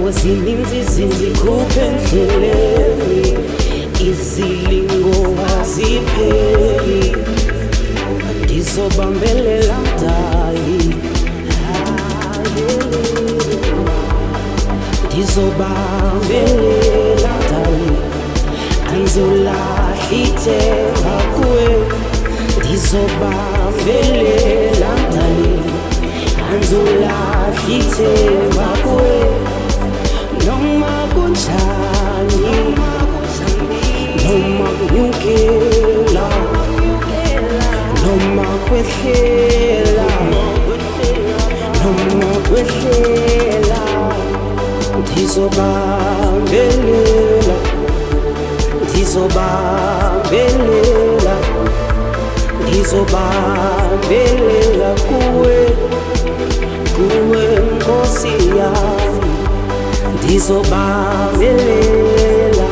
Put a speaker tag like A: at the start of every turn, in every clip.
A: zininzi zindikhuphe endleleni, izilingo azipheli, ndizobambelela mdali, ndizobambelela mdali, andizolahla ithemba kuwe, ndizobambelela mdali, andizolahla ithemba kuwe, noma kunjani, noma kunyukela, noma kwehlela, noma kwehlela, ndizobambelela, ndizobambelela, ndizobambelela kuwe, kuwe Nkosi yami, ndizobambelela,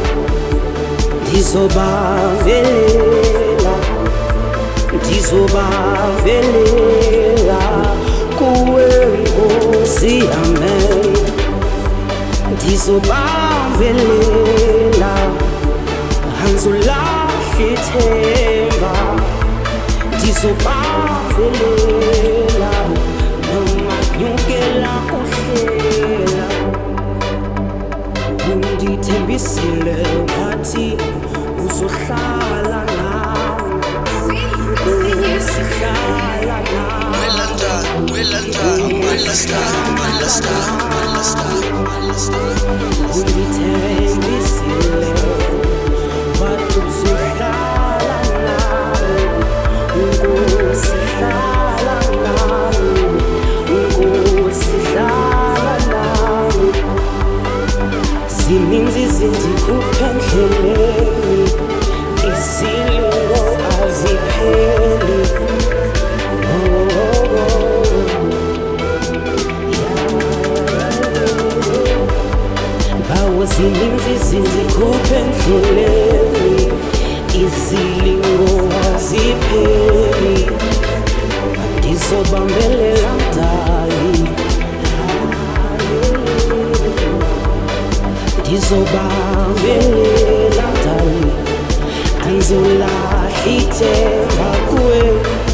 A: ndizobambelela, ndizobambelela kuwe Nkosi yami, ndizobambelela, andizolahla ithemba, ndizobambelela, noma kunyukela kuhlela, undithembisile wathi uzohlala nami, usihlala nami, undithembisile wathi uzohlala nami, usihlala nami, usihlala nami, zininzi zindikhuphe endleleni, izilingo azipheli, bawo zininzi zindikhuphe endleleni, izilingo azipheli, ndizobambelela mdali, ndizobambelela mdali, andizolahla ithemba kuwe,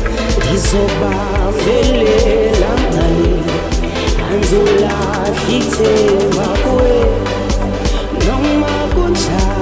A: ndizobambelela mdali, andizolahla ithemba kuwe, noma kunjani.